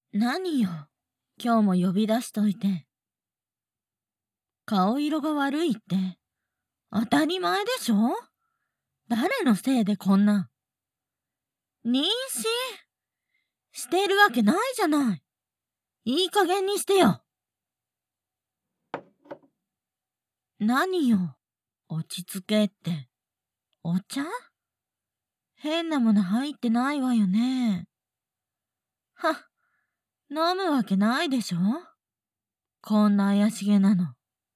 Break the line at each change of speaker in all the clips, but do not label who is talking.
何よ、今日も呼び出しといて。顔色が悪いって当たり前でしょ。誰のせいでこんな。妊娠してるわけないじゃない。いい加減にしてよ。何よ、落ち着けって。お茶？変なもの入ってないわよね。は、飲むわけないでしょ。こんな怪しげなの。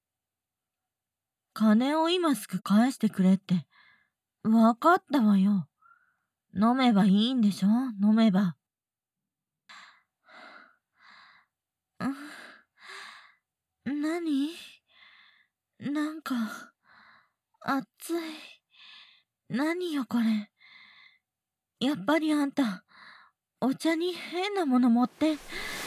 金を今すぐ返してくれって。わかったわよ。飲めばいいんでしょ。飲めば。何？なんか、熱い。何よこれ。やっぱりあんた、お茶に変なもの持って。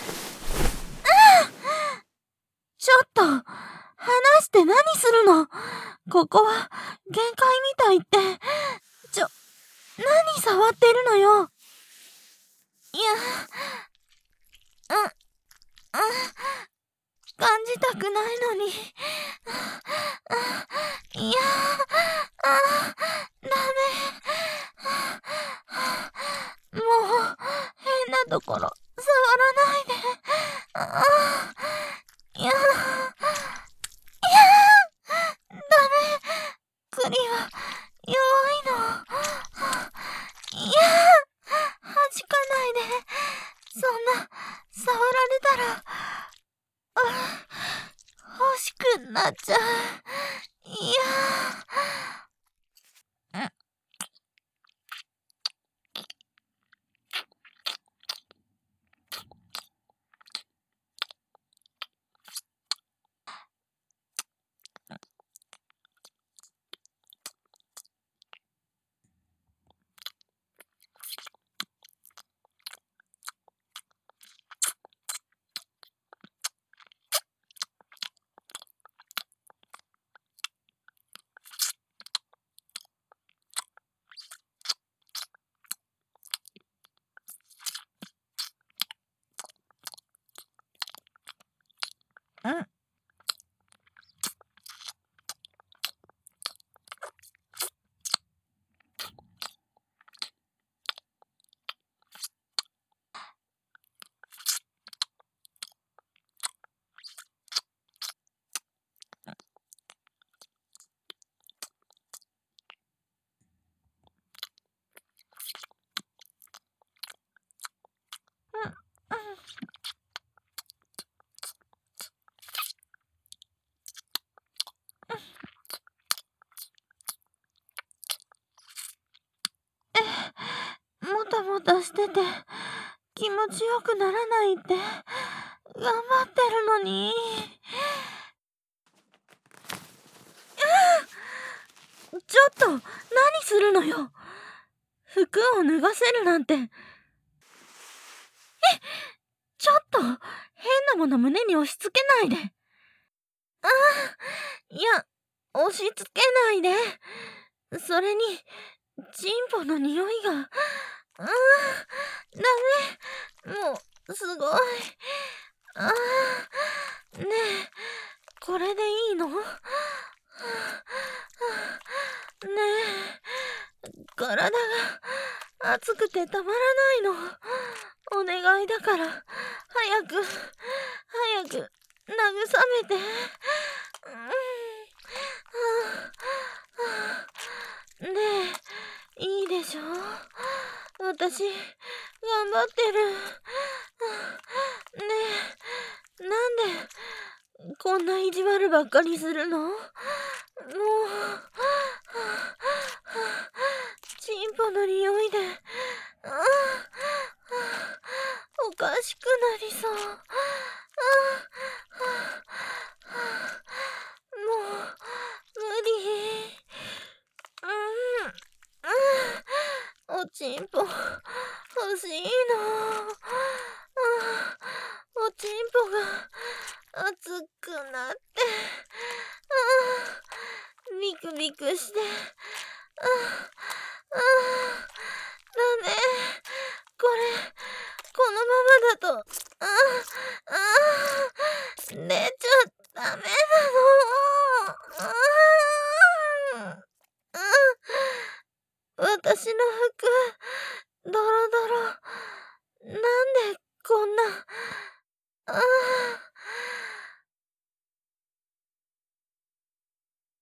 ちょっと、離して何するの？ここは、限界みたいって。何触ってるのよ。いや、感じたくないのに。いや、ダメ。もう、変なところ、触らないで。いや、ダメ。栗は、弱いの。いや、弾かないで。そんな、触られたら、欲しくなっちゃう。いや。もたもたしてて気持ちよくならないって頑張ってるのに。ちょっと何するのよ。服を脱がせるなんて。ちょっと変なもの胸に押し付けないで。いや、押し付けないで。それにチンポの匂いが。ダメ。もうすごい。ねえ、これでいいの？ねえ、体が熱くてたまらないの。お願いだから早く慰めて。ねえ、いいでしょ。私頑張ってる。ねえ、なんでこんな意地悪ばっかりするの？もうチンポの匂いでおかしくなりそう。もう無理。おちんぽ欲しいの。おちんぽが熱くなってビクビクして。ダメ。このままだと私の服、ドロドロ。なんでこんな